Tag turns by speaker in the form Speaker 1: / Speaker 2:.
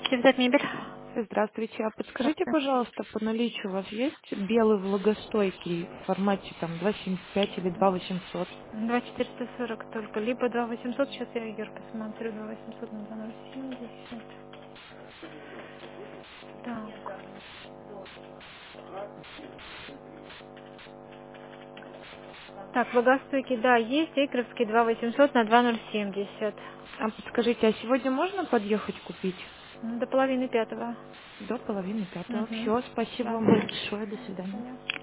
Speaker 1: Цветок мебель.
Speaker 2: Здравствуйте. А подскажите,
Speaker 1: Здравствуйте.
Speaker 2: пожалуйста, по наличию у вас есть белый влагостойкий в формате там 2,75 или 2,800?
Speaker 1: 2440 только. Либо 2800. Сейчас я Егор посмотрю. 2800 на 2,70. Так. Так, влагостойкий, да, есть. Эйкровский 2800 на 2,070.
Speaker 2: А подскажите, а сегодня можно подъехать купить?
Speaker 1: До половины пятого.
Speaker 2: До половины пятого.
Speaker 1: Угу.
Speaker 2: Все, спасибо
Speaker 1: Да.
Speaker 2: вам большое. До свидания.
Speaker 1: До